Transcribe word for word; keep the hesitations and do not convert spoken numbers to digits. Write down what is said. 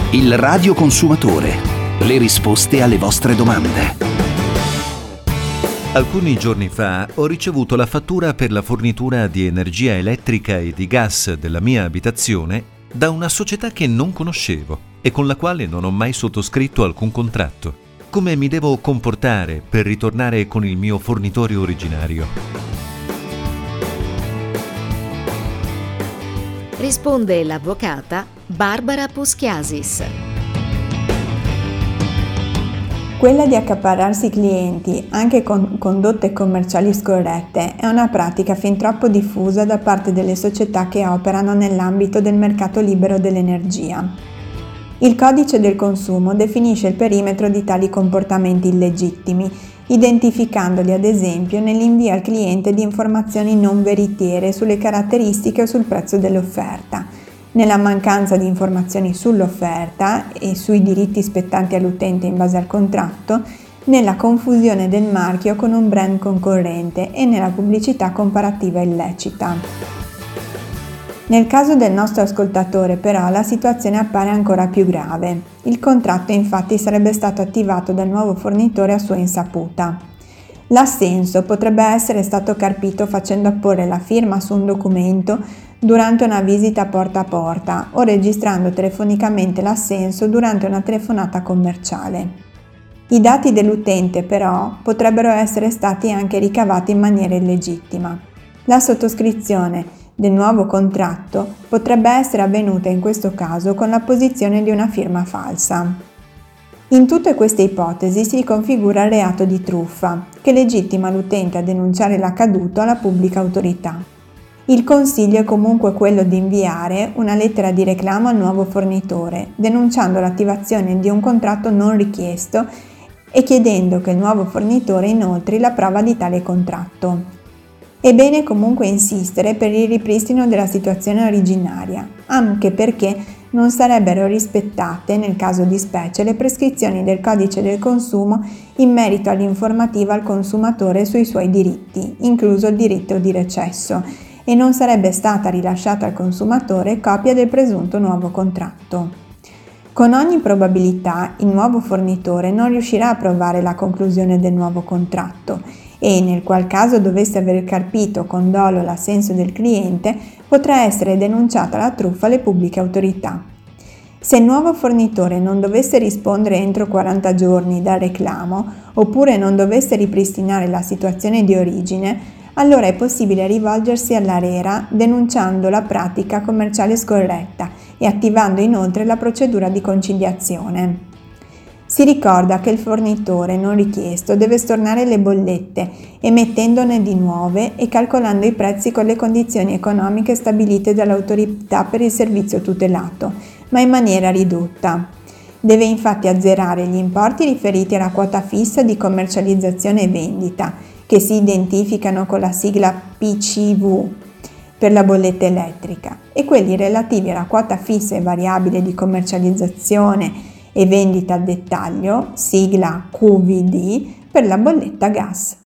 Il radioconsumatore. Le risposte alle vostre domande. Alcuni giorni fa ho ricevuto la fattura per la fornitura di energia elettrica e di gas della mia abitazione da una società che non conoscevo e con la quale non ho mai sottoscritto alcun contratto. Come mi devo comportare per ritornare con il mio fornitore originario? Risponde l'avvocata Barbara Poschiasis. Quella di accaparrarsi clienti anche con condotte commerciali scorrette è una pratica fin troppo diffusa da parte delle società che operano nell'ambito del mercato libero dell'energia. Il codice del consumo definisce il perimetro di tali comportamenti illegittimi, identificandoli ad esempio nell'invio al cliente di informazioni non veritiere sulle caratteristiche o sul prezzo dell'offerta, nella mancanza di informazioni sull'offerta e sui diritti spettanti all'utente in base al contratto, nella confusione del marchio con un brand concorrente e nella pubblicità comparativa illecita. Nel caso del nostro ascoltatore, però, la situazione appare ancora più grave. Il contratto infatti sarebbe stato attivato dal nuovo fornitore a sua insaputa. L'assenso potrebbe essere stato carpito facendo apporre la firma su un documento durante una visita porta a porta o registrando telefonicamente l'assenso durante una telefonata commerciale. I dati dell'utente, però, potrebbero essere stati anche ricavati in maniera illegittima. La sottoscrizione del nuovo contratto potrebbe essere avvenuta in questo caso con l'apposizione di una firma falsa. In tutte queste ipotesi si configura il reato di truffa, che legittima l'utente a denunciare l'accaduto alla pubblica autorità. Il consiglio è comunque quello di inviare una lettera di reclamo al nuovo fornitore, denunciando l'attivazione di un contratto non richiesto e chiedendo che il nuovo fornitore inoltri la prova di tale contratto. È bene comunque insistere per il ripristino della situazione originaria, anche perché non sarebbero rispettate, nel caso di specie, le prescrizioni del codice del consumo in merito all'informativa al consumatore sui suoi diritti, incluso il diritto di recesso, e non sarebbe stata rilasciata al consumatore copia del presunto nuovo contratto. Con ogni probabilità il nuovo fornitore non riuscirà a provare la conclusione del nuovo contratto e, nel qual caso dovesse aver carpito con dolo l'assenso del cliente, potrà essere denunciata la truffa alle pubbliche autorità. Se il nuovo fornitore non dovesse rispondere entro quaranta giorni dal reclamo, oppure non dovesse ripristinare la situazione di origine, allora è possibile rivolgersi all'ARERA denunciando la pratica commerciale scorretta e attivando inoltre la procedura di conciliazione. Si ricorda che il fornitore non richiesto deve stornare le bollette, emettendone di nuove e calcolando i prezzi con le condizioni economiche stabilite dall'autorità per il servizio tutelato, ma in maniera ridotta. Deve infatti azzerare gli importi riferiti alla quota fissa di commercializzazione e vendita, che si identificano con la sigla P C V per la bolletta elettrica, e quelli relativi alla quota fissa e variabile di commercializzazione e vendita al dettaglio, sigla Q V D, per la bolletta gas.